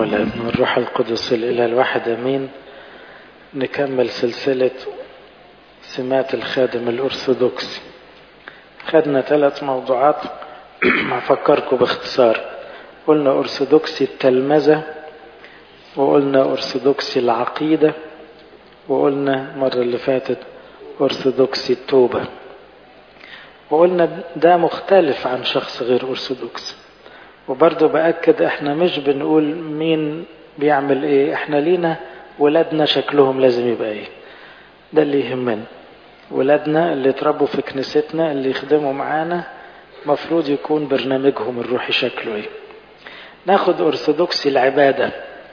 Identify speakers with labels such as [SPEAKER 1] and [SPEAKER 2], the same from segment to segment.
[SPEAKER 1] والابن والروح القدس الإله الواحد أمين. نكمل سلسلة سمات الخادم الأرثوذكسي. خدنا 3 موضوعات هفكركم باختصار. قلنا أرثوذكسي التلمذة، وقلنا أرثوذكسي العقيدة، وقلنا مرة اللي فاتت أرثوذكسي التوبة. وقلنا ده مختلف عن شخص غير أرثوذكسي. وبرضه بأكد احنا مش بنقول مين بيعمل ايه، احنا لينا ولادنا شكلهم لازم يبقى ايه، ده اللي يهمنا. ولادنا اللي اتربوا في كنيستنا اللي يخدموا معانا مفروض يكون برنامجهم الروحي شكله ايه. ناخد أرثوذكسي العبادة.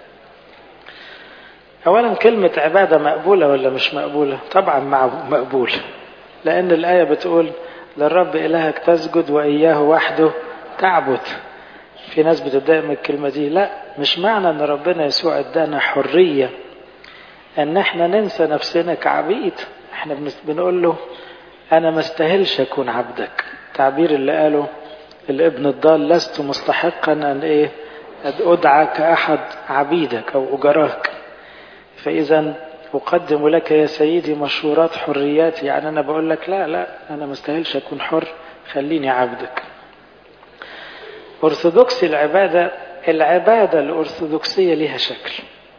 [SPEAKER 1] اولا كلمة عبادة مقبولة ولا مش مقبولة؟ طبعا مقبولة، لان الآية بتقول للرب إلهك تسجد وإياه وحده تعبد. في ناس بتتضايق من الكلمة دي. لا، مش معنى ان ربنا يسوع ادانا حرية ان احنا ننسى نفسنا كعبيد. احنا بنقول له انا ما استاهلش اكون عبدك. تعبير اللي قاله الابن الضال: لست مستحقا ان ادعى كأحد عبيدك او اجراك، فاذا اقدم لك يا سيدي مشورات حرياتي. يعني انا بقول لك لا انا ما استاهلش اكون حر، خليني عبدك. أرثوذكسي العبادة الأرثوذكسية لها شكل.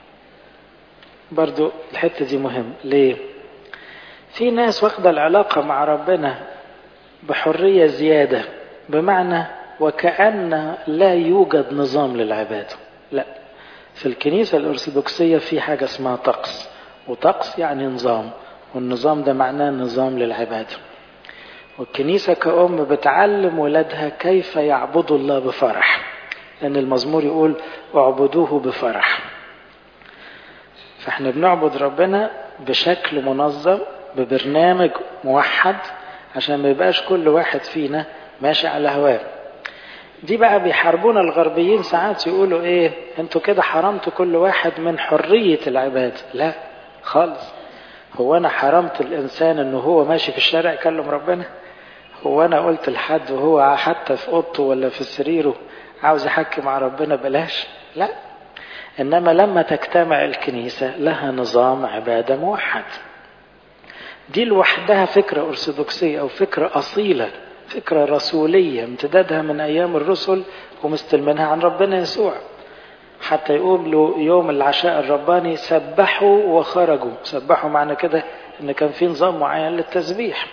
[SPEAKER 1] برضو الحتة دي مهم. ليه؟ في ناس واخدة العلاقة مع ربنا بحرية زيادة، بمعنى وكأن لا يوجد نظام للعبادة. لا، في الكنيسة الأرثوذكسية في حاجة اسمها طقس، وطقس يعني نظام، والنظام ده معناه نظام للعبادة. والكنيسة كأم بتعلم ولادها كيف يعبدوا الله بفرح، لأن المزمور يقول اعبدوه بفرح. فاحنا بنعبد ربنا بشكل منظم ببرنامج موحد، عشان ما يبقاش كل واحد فينا ماشي على هواه. دي بقى بيحاربونا الغربيين ساعات، يقولوا انتوا كده حرمتوا كل واحد من حرية العبادة. لا خالص. هو انا حرمت الانسان انه هو ماشي في الشارع يكلم ربنا؟ هو انا قلت لحد وهو حتى في اوضته ولا في سريره عاوز يحكي مع ربنا بلاش؟ لا. انما لما تجتمع الكنيسة لها نظام عبادة موحد، دي لوحدها فكرة أرثوذكسية أو فكرة أصيلة، فكرة رسولية امتدادها من أيام الرسل ومستلمنها عن ربنا يسوع. حتى يقوم له يوم العشاء الرباني سبحوا وخرجوا. سبحوا معنى كده ان كان في نظام معين للتسبيح.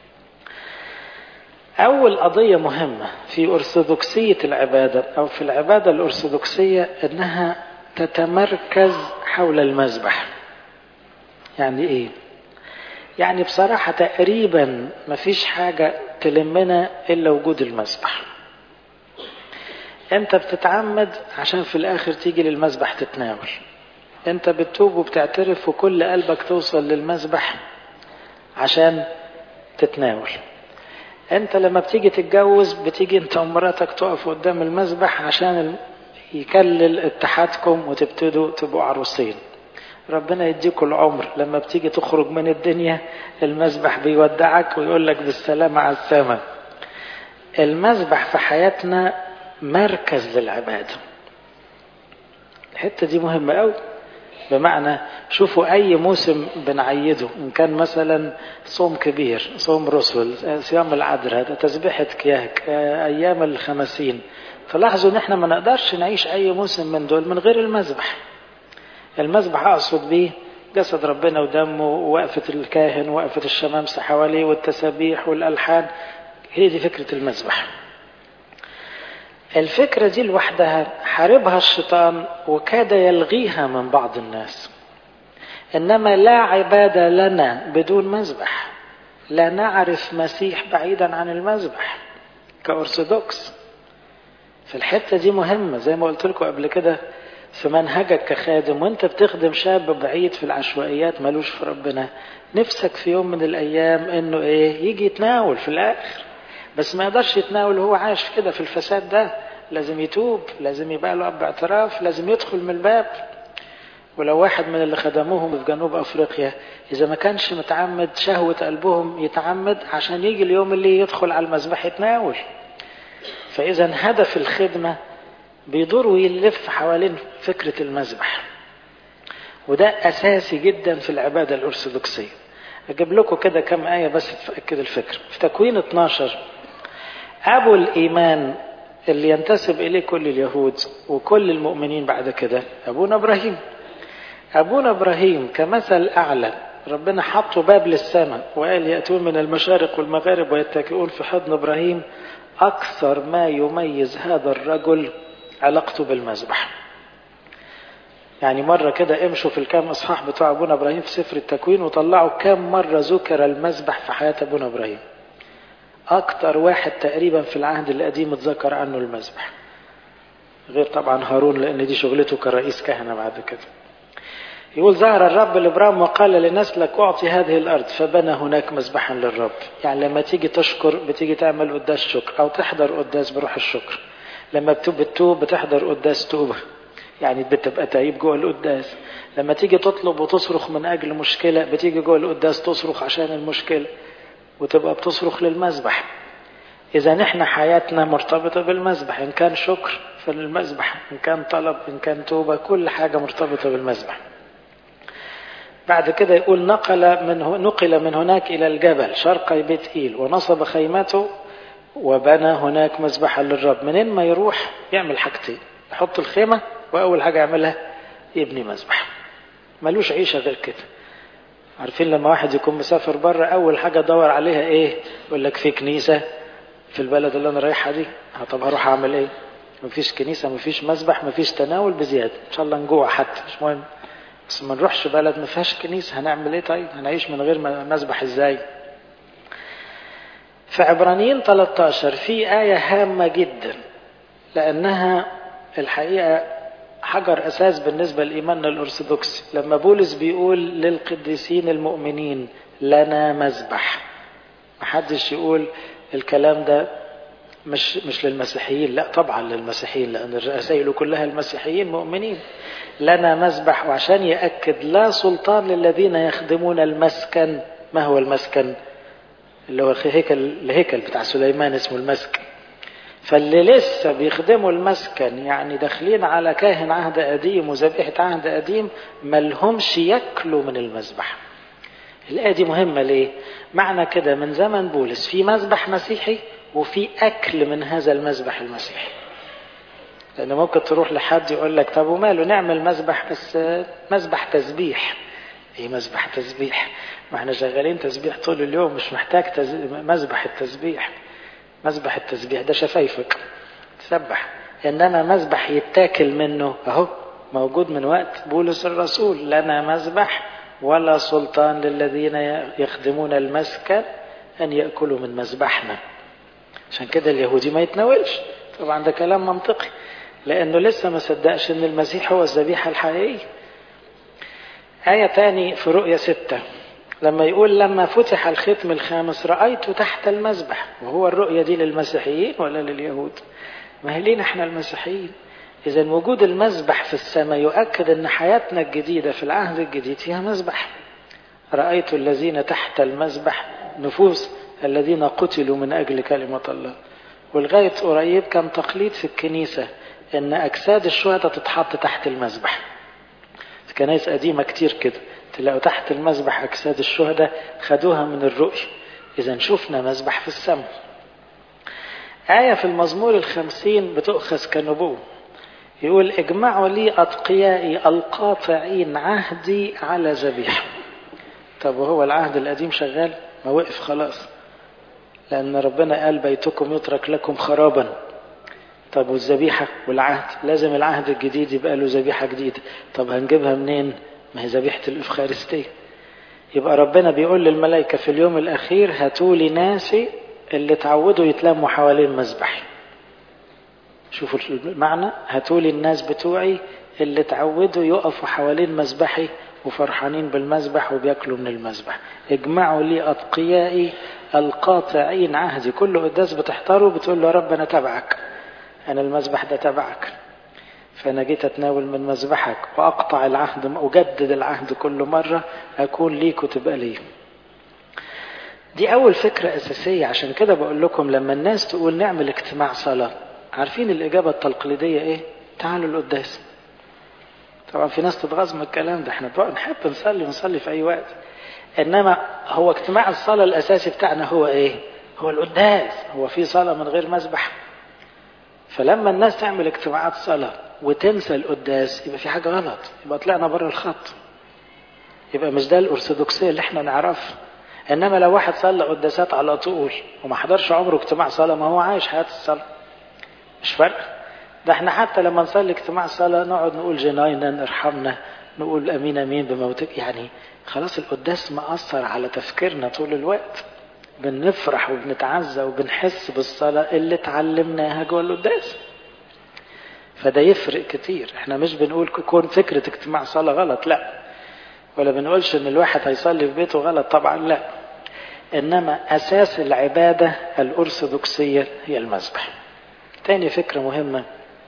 [SPEAKER 1] أول قضية مهمة في أرثوذكسية العبادة أو في العبادة الأرثوذكسية أنها تتمركز حول المذبح. يعني إيه؟ يعني بصراحة تقريبا مفيش حاجة تلمنا إلا وجود المذبح. أنت بتتعمد عشان في الآخر تيجي للمذبح تتناول. أنت بتتوب وبتعترف وكل قلبك توصل للمذبح عشان تتناول. انت لما بتيجي تتجوز بتيجي انت ومراتك تقف قدام المذبح عشان يكلل اتحادكم وتبتدوا تبقوا عروسين. ربنا يديكوا العمر، لما بتيجي تخرج من الدنيا المذبح بيودعك ويقول لك بالسلامة على السماء. المذبح في حياتنا مركز للعبادة. الحتة دي مهمة قوي. بمعنى شوفوا أي موسم بنعيده، إن كان مثلا صوم كبير، صوم رسل، صيام العذراء، تسبيحة كياك، أيام ال50، فلاحظوا إن إحنا ما نقدرش نعيش أي موسم من دول من غير المذبح. المذبح أقصد به جسد ربنا ودمه، ووقفة الكاهن ووقفة الشمامسة حواليه والتسابيح والألحان. هي دي فكرة المذبح. الفكرة دي لوحدها حاربها الشيطان وكاد يلغيها من بعض الناس. إنما لا عبادة لنا بدون مذبح. لا نعرف مسيح بعيدا عن المذبح كأرثوذكس. في الحتة دي مهمة، زي ما قلت لكم قبل كده، في منهجك كخادم وانت بتخدم شاب بعيد في العشوائيات ملوش في ربنا، نفسك في يوم من الأيام إنه يجي يتناول في الآخر. بس ما يقدرش يتناول وهو عايش كده في الفساد ده. لازم يتوب، لازم يبقى له أب اعتراف، لازم يدخل من الباب. ولو واحد من اللي خدموهم في جنوب أفريقيا إذا ما كانش متعمد شهوة قلبهم يتعمد عشان يجي اليوم اللي يدخل على المذبح يتناول. فإذا هدف الخدمة بيدور ويلف حوالين فكرة المذبح، وده أساسي جدا في العبادة الأرثوذكسية. أجيب لكم كده كم آية بس تأكد الفكرة. في تكوين 12 أبو الإيمان اللي ينتسب إليه كل اليهود وكل المؤمنين بعد كده أبونا إبراهيم. أبونا إبراهيم كمثل أعلى، ربنا حطوا باب للسماء وقال يأتون من المشارق والمغارب ويتكئون في حضن إبراهيم. أكثر ما يميز هذا الرجل علاقته بالمذبح. يعني مرة كده امشوا في الكام إصحاح بتوع أبونا إبراهيم في سفر التكوين وطلعوا كام مرة ذكر المذبح في حياة أبونا إبراهيم. أكتر واحد تقريبا في العهد القديم اتذكر عنه المذبح، غير طبعا هارون لأن دي شغلته كرئيس كهنة بعد كده. يقول ظهر الرب لإبراهيم وقال لنسلك أعطي هذه الأرض، فبنى هناك مذبحا للرب. يعني لما تيجي تشكر بتيجي تعمل قداس شكر أو تحضر قداس بروح الشكر. لما بتتوب بتحضر قداس توبة، يعني بتبقى تايب جوه القداس. لما تيجي تطلب وتصرخ من أجل مشكلة بتيجي جوه القداس تصرخ عشان المشكلة وتبقى بتصرخ للمذبح. إذا نحن حياتنا مرتبطة بالمذبح، إن كان شكر فللمذبح، إن كان طلب، إن كان توبة، كل حاجة مرتبطة بالمذبح. بعد كده يقول نقل من هناك إلى الجبل شرقي بيت إيل ونصب خيمته وبنى هناك مذبحا للرب. منين ما يروح يعمل حاجتين، يحط الخيمة وأول حاجة يعملها يبني مذبح. ملوش عيشة غير كده. عارفين لما واحد يكون مسافر بره أول حاجة دور عليها إيه؟ يقول لك في كنيسة في البلد اللي أنا رايحها دي، طب هروح أعمل إيه؟ مفيش كنيسة، مفيش مذبح، مفيش تناول بزيادة، إن شاء الله نجوع حتى مش مهم، بس ما نروحش بلد ما فيهاش كنيسة، هنعمل إيه طيب؟ هنعيش من غير مذبح إزاي؟ في عبرانيين 13 في آية هامة جدا لأنها الحقيقة حجر أساس بالنسبة لإيماننا الأرثوذكسي. لما بولس بيقول للقديسين المؤمنين لنا مذبح، محدش يقول الكلام ده مش للمسيحيين، لا طبعا للمسيحيين لأن الرسائل كلها المسيحيين مؤمنين. لنا مذبح، وعشان يأكد لا سلطان للذين يخدمون المسكن. ما هو المسكن؟ اللي هو الهيكل بتاع سليمان اسمه المسكن. فاللي لسه بيخدموا المسكن يعني داخلين على كاهن عهد قديم وذبيحة عهد قديم، ملهمش يأكلوا من المذبح. الآية دي مهمة ليه؟ معنى كده من زمن بولس في مذبح مسيحي وفي أكل من هذا المذبح المسيحي. لأن ممكن تروح لحد يقول لك طب وماله نعمل مذبح بس مذبح تسبيح. ايه مذبح تسبيح؟ ما احنا شغالين تسبيح طول اليوم، مش محتاج مذبح التسبيح. مذبح التسبيح ده شفايفك تسبح، انما مذبح يتاكل منه اهو موجود من وقت بولس الرسول. لنا مذبح ولا سلطان للذين يخدمون المسكن ان يأكلوا من مذبحنا. عشان كده اليهودي ما يتناولش. طبعا ده كلام منطقي لانه لسه ما صدقش ان المسيح هو الذبيحة الحقيقية. آية تاني في رؤية 6 لما يقول لما فتح الختم الخامس رأيت تحت المذبح. وهو الرؤية دي للمسيحيين ولا لليهود؟ ما هي لينا احنا المسيحيين. إذا وجود المذبح في السماء يؤكد أن حياتنا الجديدة في العهد الجديد فيها مذبح. رأيت الذين تحت المذبح نفوس الذين قتلوا من أجل كلمة الله. ولغاية قريب كان تقليد في الكنيسة أن أجساد الشهداء تتحط تحت المذبح. في كنائس قديمة كتير كده تلاقوا تحت المذبح أجساد الشهداء، خدوها من الرؤية. إذا شفنا مذبح في السماء. آية في المزمور 50 بتؤخذ كنبوة، يقول اجمعوا لي أتقيائي القاطعين عهدي على ذبيحة. طب وهو العهد القديم شغال؟ ما وقف خلاص، لأن ربنا قال بيتكم يترك لكم خرابا. طب والذبيحة والعهد؟ لازم العهد الجديد يبقى له ذبيحة جديدة. طب هنجيبها منين؟ ما هي ذبيحة الإفخارستية. يبقى ربنا بيقول للملائكة في اليوم الأخير هاتوا لي ناسي اللي تعودوا يتلموا حوالين مذبحي. شوفوا المعنى، هاتوا لي الناس بتوعي اللي تعودوا يقفوا حوالين مذبحي وفرحانين بالمذبح وبياكلوا من المذبح. اجمعوا لي أتقيائي القاطعين عهدي. كل قداس بتحضره بتقول له يا رب أنا تبعك، أنا المذبح ده تبعك، فأنا جيت أتناول من مذبحك وأقطع العهد، أجدد العهد كل مرة، أكون ليك وتبقى لي. دي أول فكرة أساسية. عشان كده بقول لكم لما الناس تقول نعمل اجتماع صلاة، عارفين الإجابة التقليدية إيه؟ تعالوا القداس. طبعا في ناس تتغاظ من الكلام ده، احنا نحب نصلي في اي وقت، انما هو اجتماع الصلاة الاساسي بتاعنا هو ايه؟ هو القداس. هو في صلاة من غير مسبح؟ فلما الناس تعمل اجتماعات صلاة وتنسى القداس يبقى في حاجة غلط، يبقى طلعنا بره الخط، يبقى مش ده الأرثوذكسية اللي احنا نعرفها. انما لو واحد صلى قداسات على طول وما حضرش عمره اجتماع صلاة، ما هو عايش حياة الصلاة، مش فرق. ده احنا حتى لما نصلي اجتماع صلاة نقعد نقول جناينا ارحمنا، نقول امين امين بموتك، يعني خلاص القداس مأثر على تفكيرنا طول الوقت، بنفرح وبنتعزى وبنحس بالصلاة اللي اتعلمناها جوه القداس. فده يفرق كتير. احنا مش بنقول كون فكرة اجتماع صلاة غلط، لا، ولا بنقولش ان الواحد هيصلي في بيته غلط، طبعا لا، انما اساس العبادة الارثوذكسية هي المذبح. تاني فكرة مهمة،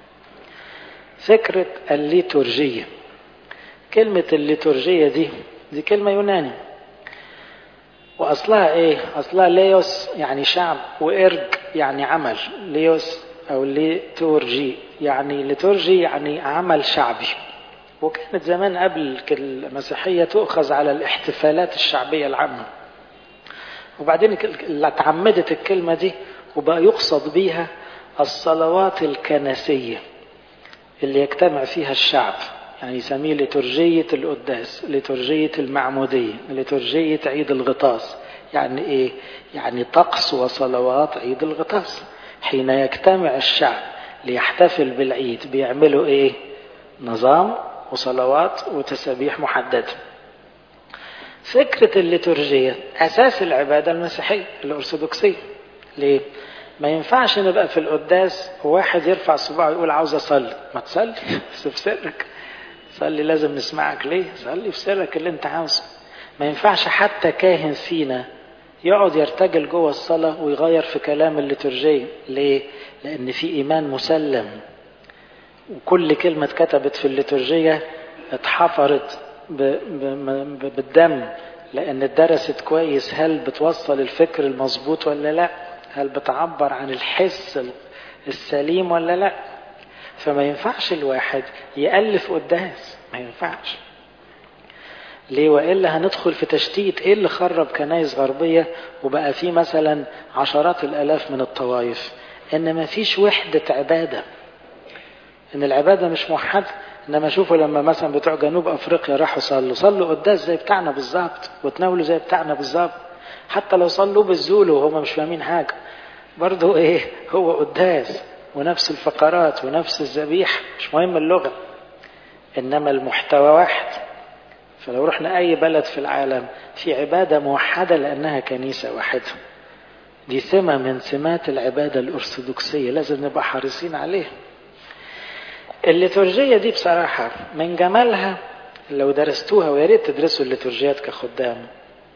[SPEAKER 1] فكرة الليتورجية. كلمة الليتورجية دي كلمة يوناني، واصلها ايه؟ اصلها ليوس يعني شعب، وارج يعني عمل. ليوس او ليتورجي يعني ليتورجي يعني عمل شعبي. وكانت زمان قبل المسيحية تؤخذ على الاحتفالات الشعبية العامة، وبعدين اتعمدت الكلمة دي وبقى يقصد بيها الصلوات الكنسية اللي يجتمع فيها الشعب، يعني يسميه ليتورجية القداس، ليتورجية المعمودية، ليتورجية عيد الغطاس. يعني ايه؟ يعني طقس وصلوات عيد الغطاس. حين يجتمع الشعب ليحتفل بالعيد بيعملوا ايه؟ نظام وصلوات وتسابيح محددة. فكرة الليتورجية أساس العبادة المسيحية الأرثوذكسية. ليه؟ ما ينفعش نبقى في القداس وواحد يرفع صباعه ويقول عاوز أصلي. ما تصلي بس في سرك. صلي، لازم نسمعك. ليه؟ صلي في سرك اللي انت عاوزه. ما ينفعش حتى كاهن فينا يقعد يرتجل جوه الصلاة ويغير في كلام الليتورجية. ليه؟ لأن في إيمان مسلم، وكل كلمة اتكتبت في الليتورجية اتحفرت بالدم، لأن اتدرست كويس هل بتوصل الفكر المظبوط ولا لا، هل بتعبر عن الحس السليم ولا لا. فما ينفعش الواحد يألف قداس، ما ينفعش. ليه؟ وإلا هندخل في تشتيت. ايه اللي خرب كنايس غربية وبقى فيه مثلا عشرات الآلاف من الطوائف؟ ان ما فيش وحدة عبادة، ان العبادة مش موحدة. انما شوفوا لما مثلا بتوع جنوب افريقيا راحوا صلوا قداس زي بتاعنا بالظبط، وتناولوا زي بتاعنا بالظبط. حتى لو صلوا بالزولو وهم مش فاهمين حاجة، برضو ايه؟ هو قداس ونفس الفقرات ونفس الذبيحة، مش مهم اللغة، انما المحتوى واحد. فلو رحنا اي بلد في العالم في عبادة موحدة لانها كنيسة واحدة. دي سمة من سمات العبادة الارثوذكسية، لازم نبقى حريصين عليها. الليتورجية دي بصراحة من جمالها لو درستوها، ويا ريت تدرسوا الليتورجيات كخدام،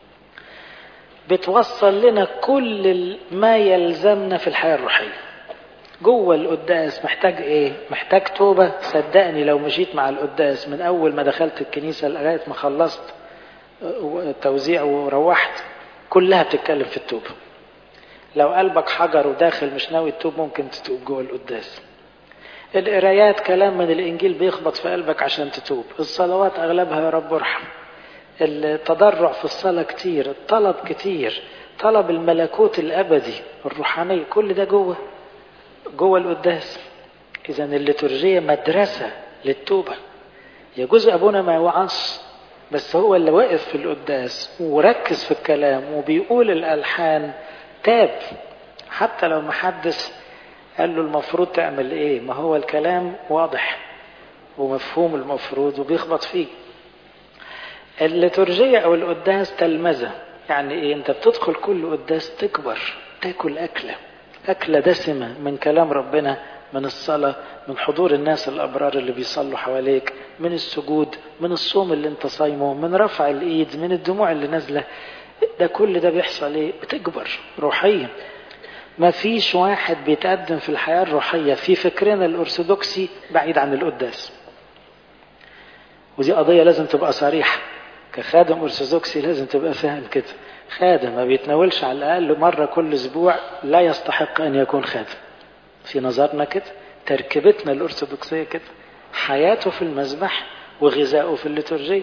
[SPEAKER 1] بتوصل لنا كل ما يلزمنا في الحياة الروحية. جوه القداس محتاج ايه؟ محتاج توبة. صدقني لو مشيت مع القداس من اول ما دخلت الكنيسة لغاية ما خلصت توزيع وروحت، كلها بتتكلم في التوبة. لو قلبك حجر وداخل مش ناوي تتوب ممكن تتوب جوه القداس. القرايات كلام من الانجيل بيخبط في قلبك عشان تتوب. الصلوات اغلبها يا رب ارحم. التضرع في الصلاة كتير، الطلب كتير، طلب الملكوت الابدي الروحاني، كل ده جوه القداس. اذا الليتورجية مدرسة للتوبة. يجوز ابونا ما يوعظ، بس هو اللي واقف في القداس وركز في الكلام وبيقول الالحان تاب، حتى لو محدث قال له المفروض تعمل ايه. ما هو الكلام واضح ومفهوم المفروض وبيخبط فيه. الليتورجية او القداس تلمذة. يعني ايه؟ انت بتدخل كل قداس تكبر، تاكل اكلة دسمة من كلام ربنا، من الصلاة، من حضور الناس الابرار اللي بيصلوا حواليك، من السجود، من الصوم اللي انت صايمه، من رفع الايد، من الدموع اللي نازلة. ده كل ده بيحصل ايه؟ بتكبر روحيا. ما فيش واحد بيتقدم في الحياة الروحية في فكرنا الأرثوذكسي بعيد عن القداس. ودي قضية لازم تبقى صريحة. كخادم أرثوذكسي لازم تبقى فاهم كده. خادم ما بيتناولش على الأقل مرة كل أسبوع لا يستحق أن يكون خادم في نظرنا كده. تركيبتنا الأرثوذكسية كده، حياته في المذبح وغذاؤه في الليتورجية.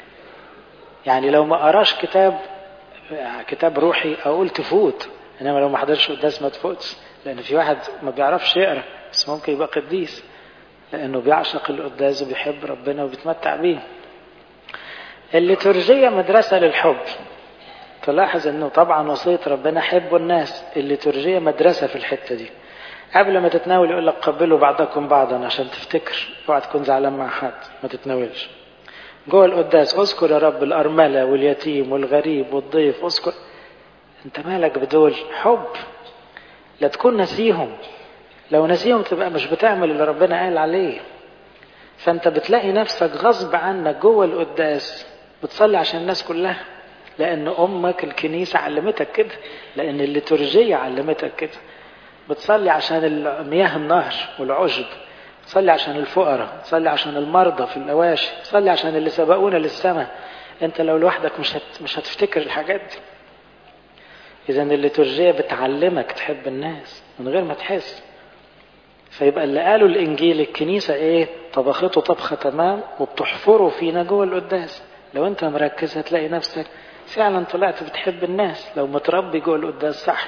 [SPEAKER 1] يعني لو ما قراش كتاب روحي أقول تفوت، إنما لو ما حضرش قداس ما تفوتش، لأن في واحد ما بيعرفش يقرأ بس ممكن يبقى قديس لأنه بيعشق القداس وبيحب ربنا وبيتمتع بيه. الليتورجية مدرسة للحب. تلاحظ أنه طبعا وصية ربنا حبوا الناس، الليتورجية مدرسة في الحتة دي. قبل ما تتناول يقول لك قبلوا بعضكم بعضا عشان تفتكر، اوعى تكون زعلان مع حد ما تتناولش. جوه القداس اذكر يا رب الأرملة واليتيم والغريب والضيف، اذكر. انت مالك بدول؟ حب. لا تكون نسيهم، لو نسيهم تبقى مش بتعمل اللي ربنا قال عليه. فانت بتلاقي نفسك غصب عنك جوه القداس بتصلي عشان الناس كلها، لان امك الكنيسة علمتك كده، لان الليتورجية علمتك كده. بتصلي عشان مياه النهر والعشب، بتصلي عشان الفقراء، بتصلي عشان المرضى في الأواشي، بتصلي عشان اللي سبقونا للسماء. انت لو لوحدك مش هتفتكر الحاجات دي. اذا الليتورجية بتعلمك تحب الناس من غير ما تحس. فيبقى اللي قالوا الانجيل الكنيسة ايه؟ طبخته طبخة تمام وبتحفره فينا جوه القداس. لو انت مركز هتلاقي نفسك فعلا طلعت بتحب الناس، لو متربي جوه القداس صح.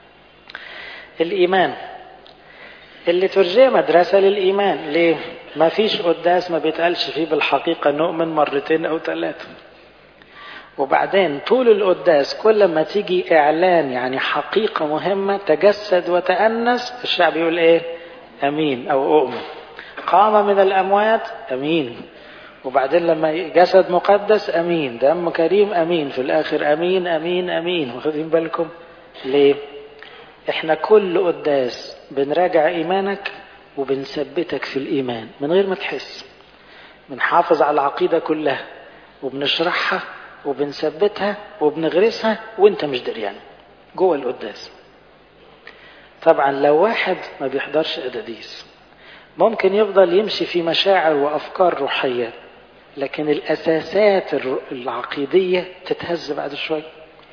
[SPEAKER 1] الإيمان، الليتورجية مدرسة للإيمان. ليه؟ ما فيش قداس ما بيتقالش فيه بالحقيقة نؤمن مرتين أو 3. وبعدين طول القداس كل ما تيجي إعلان يعني حقيقة مهمة تجسد وتأنس، الشعب يقول إيه؟ أمين أو أؤمن. قام من الأموات، أمين. وبعدين لما جسد مقدس، أمين. دم كريم، أمين. في الآخر أمين أمين أمين. واخدين بالكم؟ ليه؟ احنا كل قداس بنراجع ايمانك وبنثبتك في الايمان من غير ما تحس. بنحافظ على العقيدة كلها وبنشرحها وبنثبتها وبنغرسها وانت مش دريان جوه القداس. طبعا لو واحد ما بيحضرش قداديس ممكن يفضل يمشي في مشاعر وافكار روحية، لكن الاساسات العقيدية تتهز بعد شوي.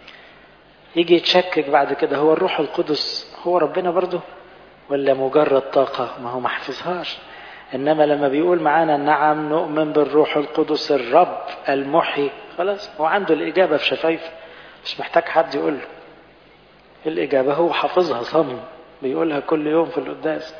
[SPEAKER 1] يجي يتشكك بعد كده، هو الروح القدس هو ربنا برضه ولا مجرد طاقة؟ ما هو ما حفظهاش. إنما لما بيقول معانا نعم نؤمن بالروح القدس الرب المحيي، خلاص هو عنده الإجابة في شفايفه، مش محتاج حد يقول له الإجابة، هو حافظها صم بيقولها كل يوم في القداس.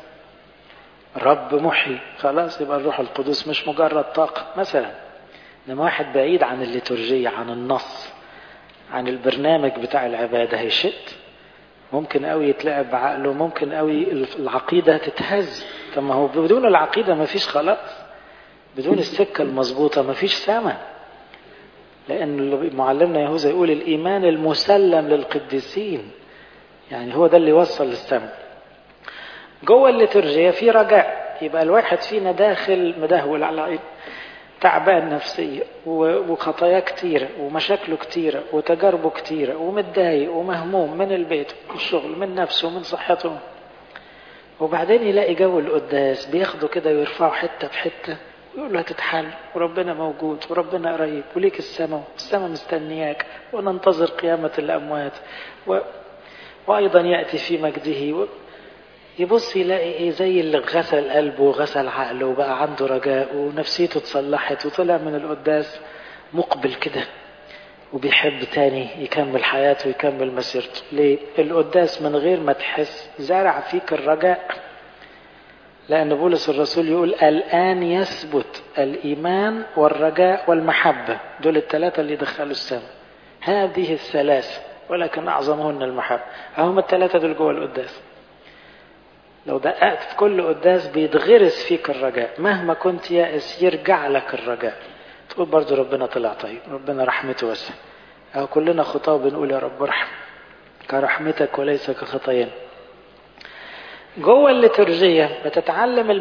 [SPEAKER 1] رب محيي، خلاص يبقى الروح القدس مش مجرد طاقة مثلا. إنما واحد بعيد عن الليتورجية، عن النص، عن البرنامج بتاع العبادة، هيشد، ممكن قوي يتلعب بعقله، ممكن قوي العقيدة تتهز. طب ما هو بدون العقيدة ما فيش خلاص، بدون السكة المظبوطة ما فيش سما. لأن معلمنا يهوذا يقول الإيمان المسلم للقديسين، يعني هو ده اللي يوصل للسما. جوه الليتورجية في رجاء، يبقى الواحد فينا داخل مدهول على تعبان نفسيا وخطايا كتيرة ومشاكله كتيرة وتجاربه كتيرة ومتضايق ومهموم من البيت والشغل من نفسه ومن صحته. وبعدين يلاقي جو القداس بياخده كده ويرفعه حتة بحتة ويقول له هتتحل وربنا موجود وربنا قريب وليك السماء مستنياك وننتظر قيامة الأموات وأيضا يأتي في مجده. يبص يلاقي ايه؟ زي اللي غسل قلبه وغسل عقله وبقى عنده رجاء ونفسيته اتصلحت وطلع من القداس مقبل كده وبيحب تاني يكمل حياته ويكمل مسيرته. ليه؟ القداس من غير ما تحس زارع فيك الرجاء. لأن بولس الرسول يقول الآن يثبت الإيمان والرجاء والمحبة، دول الثلاثة اللي دخلوا السماء. هذه الثلاثة ولكن أعظمهن المحبة. هم الثلاثة دول جوه القداس. لو دققت في كل قداس بيتغرس فيك الرجاء، مهما كنت يائس يرجع لك الرجاء، تقول برضو ربنا طلع طيب، ربنا رحمته واسعة. أو كلنا خطاة بنقول يا رب ارحم كرحمتك وليس كخطايانا. جوه الليتورجية بتتعلم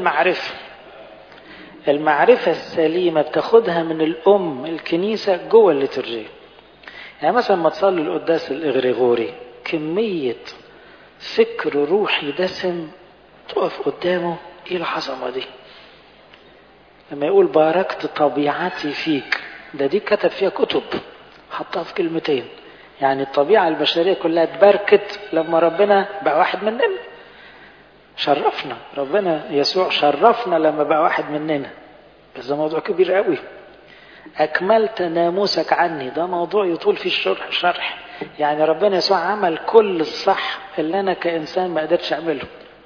[SPEAKER 1] المعرفة السليمة بتاخدها من الأم الكنيسة جوه الليتورجية. يعني مثلا ما تصلي القداس الإغريغوري كمية فكر روحي دسم تقف قدامه، ايه العظمة دي؟ لما يقول باركت طبيعتي فيك، دي كتب فيها كتب حطها في كلمتين. يعني الطبيعة البشرية كلها اتباركت لما ربنا بقى واحد مننا. شرفنا ربنا يسوع، شرفنا لما بقى واحد مننا، بس ده موضوع كبير قوي. أكملت ناموسك عني، ده موضوع يطول فيه الشرح. يعني ربنا يسوع عمل كل الصح اللي أنا كإنسان ما قدرتش أعمله،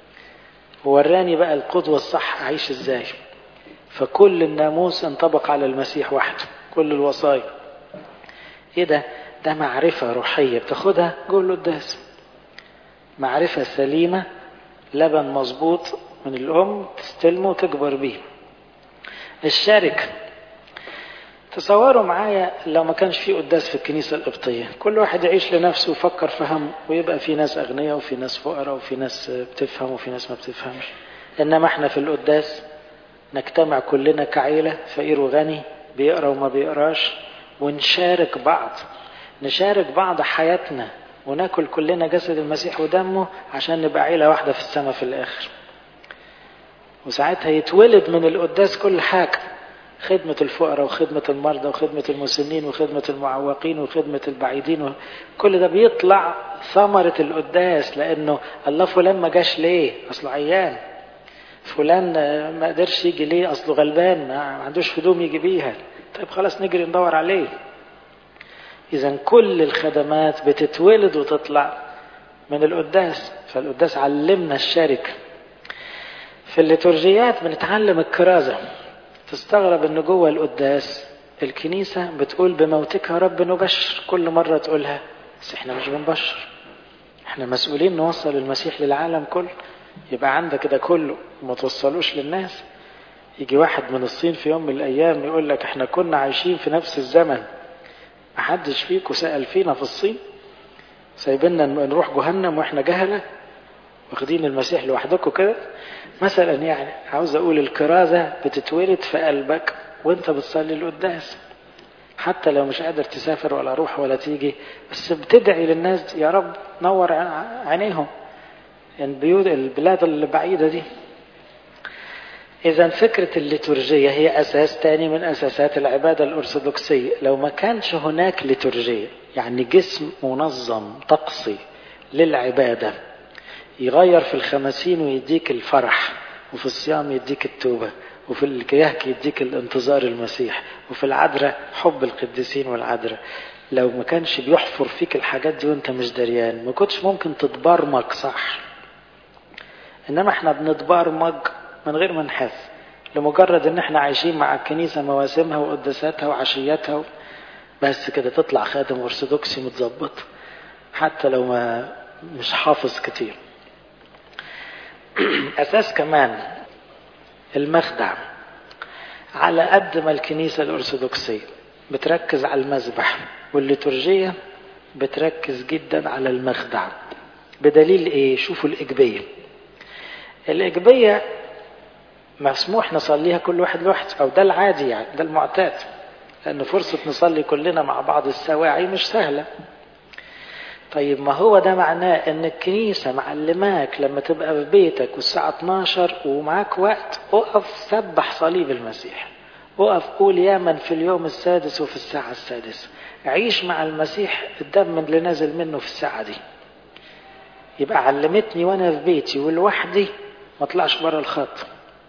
[SPEAKER 1] ووراني بقى القدوة الصح أعيش إزاي. فكل الناموس انطبق على المسيح وحده، كل الوصايا. إيه ده؟ ده معرفة روحية بتاخدها جوه القداس، معرفة سليمة، لبن مظبوط من الأم تستلمه وتكبر بيه. الشركة، تصوروا معايا لو ما كانش في قداس في الكنيسة القبطية، كل واحد يعيش لنفسه ويفكر فهم، ويبقى في ناس أغنياء وفي ناس فقراء وفي ناس بتفهم وفي ناس ما بتفهمش. إنما احنا في القداس نجتمع كلنا كعيلة، فقير وغني، بيقرأ وما بيقراش، ونشارك بعض، نشارك بعض حياتنا، وناكل كلنا جسد المسيح ودمه عشان نبقى عيلة واحدة في السماء في الآخر. وساعتها يتولد من القداس كل حاجة، خدمة الفقراء وخدمة المرضى وخدمة المسنين وخدمة المعوقين وخدمة البعيدين، كل ده بيطلع ثمرة القداس. لأنه الله فلان ما جاش ليه؟ أصله عيان. فلان ما قدرش يجي ليه؟ أصله غلبان ما عندوش هدوم يجي بيها. طيب خلاص نجري ندور عليه. إذن كل الخدمات بتتولد وتطلع من القداس. فالقداس علمنا الشركة. في الليتورجيات بنتعلم الكرازة. تستغرب ان جوه القداس الكنيسة بتقول بموتك يا رب نبشر، كل مرة تقولها، بس احنا مش بنبشر، احنا مسؤولين نوصل المسيح للعالم كله. يبقى عندك كده كله ما توصلوش للناس. يجي واحد من الصين في يوم من الايام يقول لك احنا كنا عايشين في نفس الزمن، محدش فيكم سأل فينا في الصين، سايبنا نروح جهنم واحنا جهلة واخدين المسيح لوحدكم كده مثلا. يعني عاوز اقول الكرازة بتتولد في قلبك وانت بتصلي القداس، حتى لو مش قادر تسافر ولا روح ولا تيجي، بس بتدعي للناس يا رب نور عينيهم البلاد البعيدة دي. إذا فكرة الليتورجية هي أساس تاني من أساسات العبادة الأرثوذكسية. لو ما كانش هناك ليتورجية، يعني جسم منظم طقسي للعبادة، يغير في الخمسين ويديك الفرح، وفي الصيام يديك التوبة، وفي الكيهك يديك الانتظار المسيح، وفي العذراء حب القديسين والعذراء، لو ما كانش بيحفر فيك الحاجات دي وانت مش دريان، ما كنتش ممكن تتبرمج صح. انما احنا بنتبرمج من غير ما نحس، لمجرد ان احنا عايشين مع الكنيسة مواسمها وقداساتها وعشياتها بس كده تطلع خادم ارثوذكسي متظبط حتى لو ما مش حافظ كتير. أساس كمان المخدع. على قد ما الكنيسة الأرثوذكسية بتركز على المذبح، والليتورجية بتركز جدا على المخدع. بدليل إيه؟ شوفوا الإجبية. الإجبية مسموح نصليها كل واحد لوحده، أو ده العادي، يعني ده المعتاد، لأن فرصة نصلي كلنا مع بعض السواعي مش سهلة. طيب ما هو ده معناه ان الكنيسة معلماك لما تبقى في بيتك والساعة 12 ومعاك وقت، اقف سبح صليب المسيح، اقف قول يا من في اليوم السادس وفي الساعة السادسة، عيش مع المسيح الدم اللي نازل منه في الساعة دي. يبقى علمتني وانا في بيتي ولوحدي ما اطلعش بره الخط.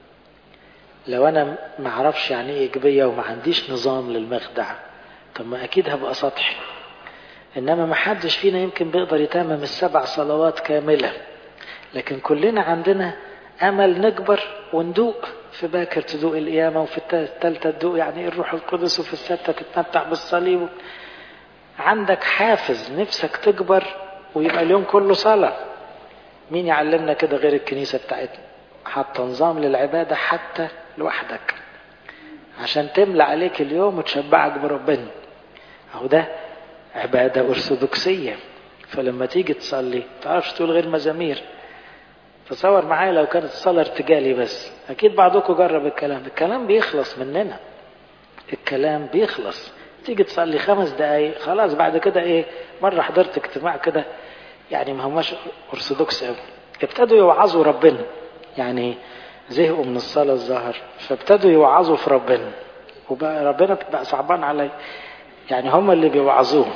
[SPEAKER 1] لو انا ما اعرفش يعني ايه ايجابية وما عنديش نظام للمخدع، طب ما اكيد هبقى سطحي. إنما ما حدش فينا يمكن بيقدر يتمم 7 صلوات كاملة، لكن كلنا عندنا أمل نكبر وندوق. في باكر تدوق القيامة، وفي الثالثة تدوق يعني إيه الروح القدس، وفي السادسة تتمتع بالصليب. عندك حافز نفسك تكبر ويبقى اليوم كله صلاة. مين يعلمنا كده غير الكنيسة بتاعتنا؟ حتى نظام للعبادة حتى لوحدك عشان تملى عليك اليوم وتشبعك بربنا. أهو ده عبادة أرثوذكسية. فلما تيجي تصلي تعرفش تقول غير مزامير. تصور معايا لو كانت الصلاة ارتجالي بس، أكيد بعضكم جرب الكلام بيخلص مننا، الكلام بيخلص. تيجي تصلي 5 دقايق خلاص، بعد كده إيه؟ مرة حضرت اجتماع كده يعني ما هماش أرثوذكس أوي، ابتدوا يوعظوا ربنا، يعني زهقوا من الصلاة الظهر فابتدوا يوعظوا في ربنا، وبقى ربنا بقى صعبان علي. يعني هم اللي بيوعظوه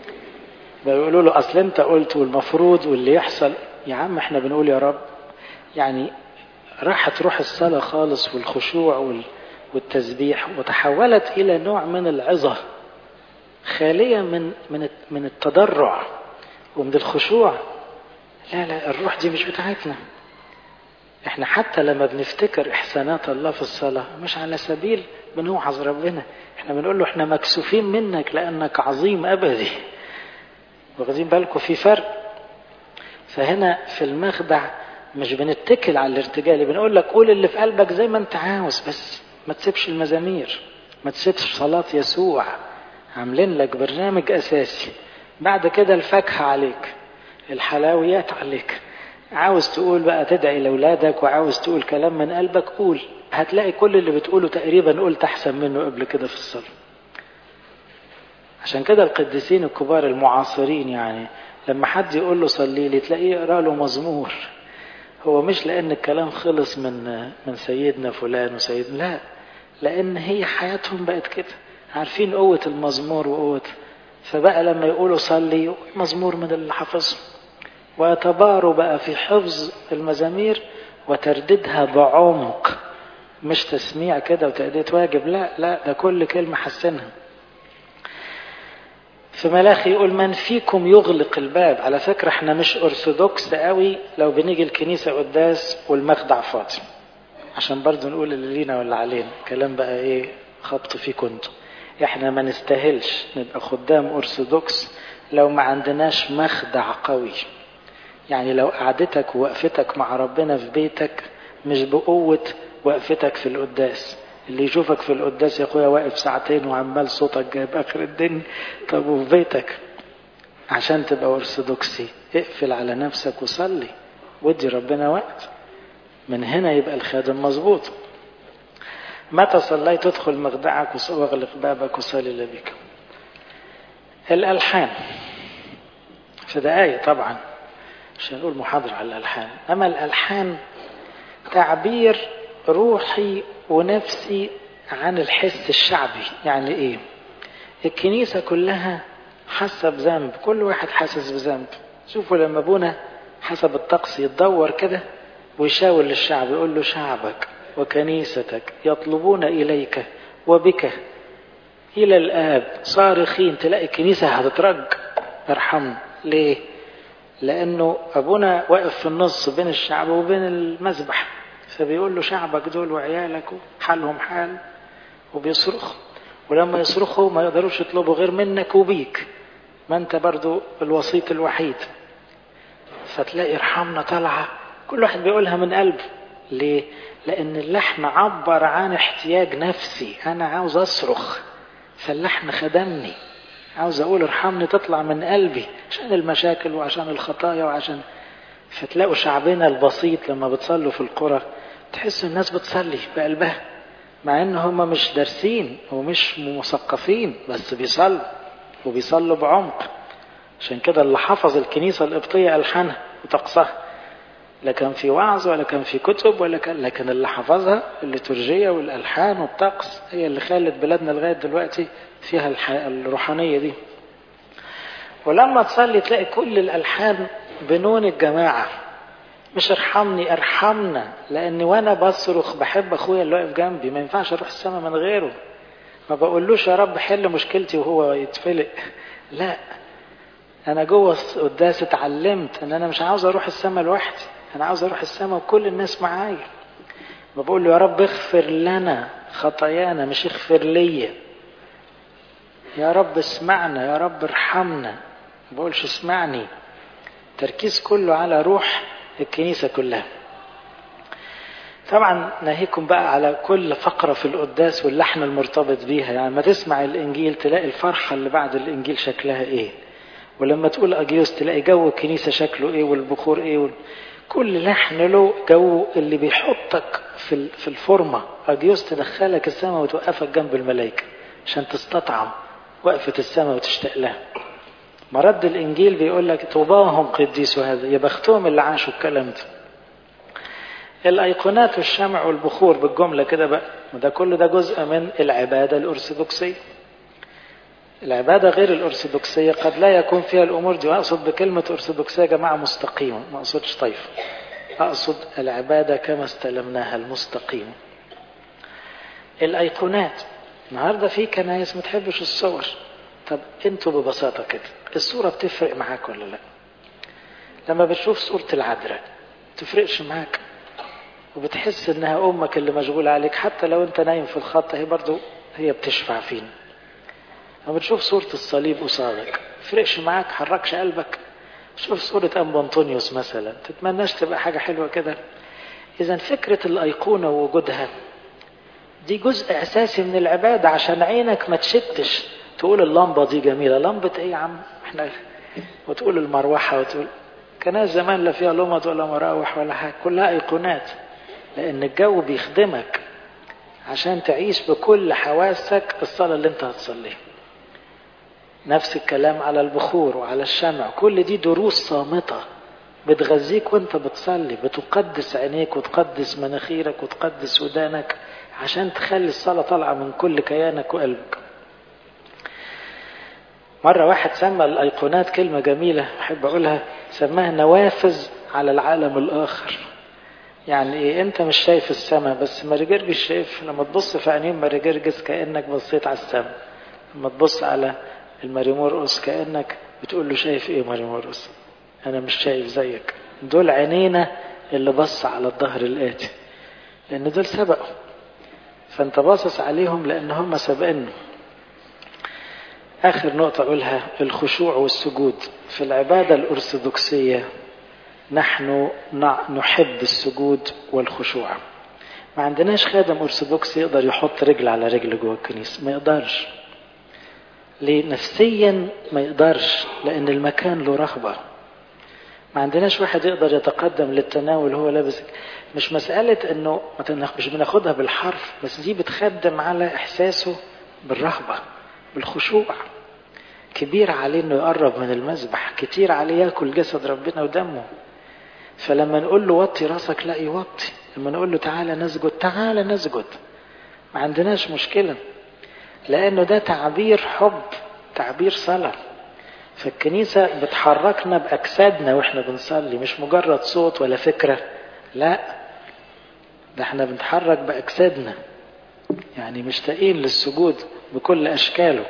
[SPEAKER 1] بيقولوا له أصل أنت قلت والمفروض واللي يحصل. يا عم احنا بنقول يا رب يعني راحت روح الصلاة خالص والخشوع والتسبيح، وتحولت إلى نوع من العظة خالية من التضرع ومن الخشوع. لا الروح دي مش بتاعتنا. احنا حتى لما بنفتكر إحسانات الله في الصلاة مش على سبيل بنوعظ ربنا، احنا بنقول له احنا مكسوفين منك لأنك عظيم أبدي. واخدين بالكم في فرق؟ فهنا في المخدع مش بنتكل على الارتجال، بنقول لك قول اللي في قلبك زي ما انت عاوز، بس ما تسيبش المزامير، ما تسيبش صلاة يسوع. عاملين لك برنامج أساسي، بعد كده الفاكهة عليك، الحلويات عليك. عاوز تقول بقى تدعي لأولادك وعاوز تقول كلام من قلبك قول، هتلاقي كل اللي بتقوله تقريبا قلت أحسن منه قبل كده في الصلاة. عشان كده القديسين الكبار المعاصرين يعني لما حد يقول له صلي لي تلاقيه يقرأ له مزمور. هو مش لأن الكلام خلص من سيدنا فلان وسيدنا، لا، لأن هي حياتهم بقت كده، عارفين قوة المزمور وقوة. فبقى لما يقولوا صلي مزمور من اللي حفظه، ويتباروا بقى في حفظ المزامير وترددها بعمق، مش تسميع كده وتأدية واجب، لا ده كل كلمة حسنها. في ملاخي يقول من فيكم يغلق الباب. على فكرة احنا مش أرثوذكس قوي لو بنيجي الكنيسة قداس والمخدع فاضي، عشان برضو نقول اللي لينا واللي علينا، كلام بقى ايه خبط فيه كنتم. احنا ما نستاهلش نبقى خدام أرثوذكس لو ما عندناش مخدع قوي. يعني لو قعدتك ووقفتك مع ربنا في بيتك مش بقوة وقفتك في القداس. اللي يشوفك في القداس يا اخويا واقف ساعتين وعمال صوتك جايب اخر الدنيا، طب وفي بيتك عشان تبقى أرثوذكسي اقفل على نفسك وصلي ودي ربنا وقت. من هنا يبقى الخادم مظبوط. متى صليت تدخل مخدعك واغلق بابك وصلي لبيك. الألحان في دقايق طبعا مش هنقول محاضرة على الألحان، أما الألحان تعبير روحي ونفسي عن الحس الشعبي. يعني إيه؟ الكنيسة كلها حاسة بذنب، كل واحد حاسس بذنب. شوفوا لما أبونا حسب الطقس يتدور كده ويشاور للشعب يقول له شعبك وكنيستك يطلبون إليك وبك إلى الآب صارخين. تلاقي الكنيسة هتترج ارحمنا. ليه؟ لأنه أبونا واقف في النص بين الشعب وبين المذبح، فبيقول له شعبك دول وعيالك حالهم حال وبيصرخ، ولما يصرخوا ما يقدروش يطلبوا غير منك وبيك، ما أنت برضو الوسيط الوحيد. فتلاقي ارحمنا طالعة كل واحد بيقولها من قلبه. ليه؟ لأن اللحن عبر عن احتياج نفسي، أنا عاوز أصرخ فاللحن خدمني، عاوز أقول ارحمني تطلع من قلبي عشان المشاكل وعشان الخطايا وعشان. فتلاقوا شعبنا البسيط لما بتصلوا في القرى تحسوا الناس بتصلي بقلبها، مع ان هم مش دارسين ومش مثقفين، بس بيصلوا بعمق. عشان كده اللي حفظ الكنيسة القبطية ألحانها وطقسها، لا كان في وعظ ولا كان في كتب لكن اللي حفظها الليتورجية والألحان والطقس هي اللي خلت بلادنا لغاية دلوقتي فيها الروحانية دي. ولما تصلي تلاقي كل الألحان بنون الجماعة، مش ارحمني ارحمنا، لأني وانا بصرخ بحب أخويا اللي واقف جنبي، ما ينفعش أروح السماء من غيره. ما بقولوش يا رب حل مشكلتي وهو يتفلق، لا، أنا جوه قداس اتعلمت أن أنا مش عاوز أروح السماء لوحدي، أنا عاوز أروح السماء وكل الناس معايا. بقول له يا رب اغفر لنا خطايانا مش اغفر لي، يا رب اسمعنا، يا رب ارحمنا، ما بقولش اسمعني. تركيز كله على روح الكنيسة كلها. طبعا ناهيكم بقى على كل فقرة في القداس واللحن المرتبط بيها. يعني ما تسمع الإنجيل تلاقي الفرحة اللي بعد الإنجيل شكلها إيه، ولما تقول أجيوس تلاقي جو الكنيسة شكله إيه والبخور إيه كل لحن له جو اللي بيحطك في الفورمة. أجيوس تدخلك السماء وتوقفك جنب الملائكة عشان تستطعم وقفة السماء وتشتاق لها. مرد الإنجيل بيقول لك طوباهم قديسوا هذا، يا بختهم اللي عاشوا الكلام ده. الأيقونات والشمع والبخور بالجملة كده بقى، وده كله ده جزء من العبادة الأرثوذكسية. العبادة غير الأرثوذكسية قد لا يكون فيها الأمور دي، وأقصد بكلمة أرثوذكسية جماعة مستقيمة، ما أقصدش طيف، أقصد العبادة كما استلمناها المستقيم. الأيقونات النهاردة في كنايس ما تحبش الصور. طب انتوا ببساطة كده الصورة بتفرق معاك ولا لا؟ لما بتشوف صورة العذراء تفرقش معاك وبتحس انها امك اللي مشغولة عليك حتى لو انت نايم في الخط، هي برضو هي بتشفع فينا. لما بتشوف صورة الصليب قصادك تفرقش معاك، حركش قلبك؟ شوف صورة أنبا أنطونيوس مثلا تتمناش تبقى حاجة حلوة كده؟ إذا فكرة الأيقونة ووجودها دي جزء أساسي من العبادة، عشان عينك ما تشتش تقول اللمبة دي جميلة. لمبة إيه يا عم إحنا؟ وتقول المروحة، وتقول كان زمان لا فيها لمض ولا مراوح ولا حاجة، كلها أيقونات. لأن الجو بيخدمك عشان تعيش بكل حواسك الصلاة اللي انت هتصليها. نفس الكلام على البخور وعلى الشمع، كل دي دروس صامتة بتغذيك وانت بتصلي، بتقدس عينيك وتقدس مناخيرك وتقدس ودانك عشان تخلي الصلاة طالعة من كل كيانك وقلبك. مرة واحد سمى الأيقونات كلمة جميلة أحب أقولها، سماها نوافذ على العالم الآخر. يعني إيه؟ أنت مش شايف السماء بس ماري جرجس شايف. لما تبص في عينين ماري جرجس كأنك بصيت على السماء، لما تبص على الماري مرقس كأنك بتقول له شايف إيه ماري مرقس؟ أنا مش شايف زيك. دول عينينا اللي بص على الظهر الآتي، لأن دول سبقوا، فأنت باصص عليهم لأن هم سبقنا. آخر نقطة أقولها، الخشوع والسجود في العبادة الأرثوذكسية. نحن نحب السجود والخشوع. ما عندناش خادم أرثوذكسي يقدر يحط رجل على رجل جوه الكنيسة، ما يقدرش. ليه؟ نفسيا ما يقدرش، لأن المكان له رهبة. ما عندناش واحد يقدر يتقدم للتناول هو لابس. مش مسألة انه مش بناخدها بالحرف، بس دي بتخدم على احساسه بالرهبة بالخشوع. كبير عليه انه يقرب من المذبح، كتير عليه ياكل جسد ربنا ودمه. فلما نقول له وطي راسك لا يوطي، لما نقول له تعالى نسجد تعالى نسجد. ما عندناش مشكلة، لانه ده تعبير حب، تعبير صلاة. فالكنيسة بتحركنا بأجسادنا وإحنا بنصلي، مش مجرد صوت ولا فكرة، لا ده احنا بنتحرك بأجسادنا، يعني مشتاقين للسجود بكل أشكاله.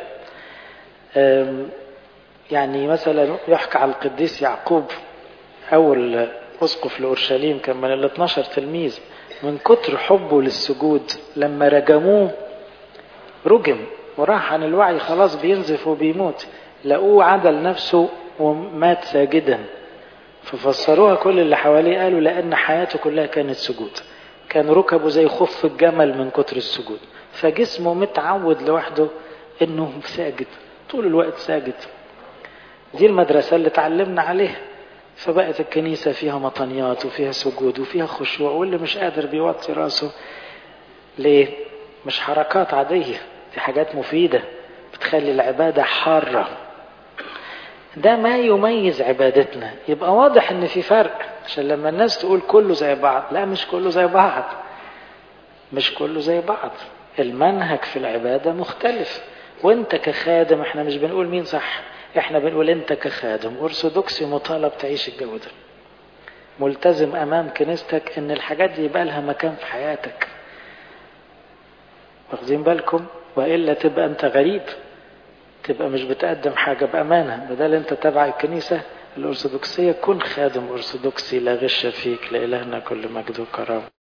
[SPEAKER 1] يعني مثلا يحكى على القديس يعقوب أول أسقف لأورشليم، كان من 12 تلميذ، من كتر حبه للسجود لما رجموه رجم وراح عن الوعي، خلاص بينزف وبيموت، لقوه عدل نفسه ومات ساجدا. ففسروها كل اللي حواليه، قالوا لأن حياته كلها كانت سجود، كان ركبه زي خف الجمل من كتر السجود، فجسمه متعود لوحده انه ساجد طول الوقت ساجد. دي المدرسة اللي تعلمنا عليها. فبقت الكنيسة فيها مطنيات وفيها سجود وفيها خشوع، واللي مش قادر بيوطي راسه. ليه؟ مش حركات عادية، دي حاجات مفيدة بتخلي العبادة حارة. ده ما يميز عبادتنا. يبقى واضح ان في فرق، عشان لما الناس تقول كله زي بعض، لا مش كله زي بعض، مش كله زي بعض. المنهج في العبادة مختلف. وانت كخادم، احنا مش بنقول مين صح، احنا بنقول انت كخادم أرثوذكسي مطالب تعيش الجو ده، ملتزم امام كنيستك ان الحاجات دي يبقى لها مكان في حياتك. واخدين بالكم؟ وإلا تبقى انت غريب، تبقى مش بتقدم حاجة بأمانة. بدل انت تبع الكنيسة الأرثوذكسية كن خادم أرثوذكسي لا غش فيك. لإلهنا كل مجد وكرامة.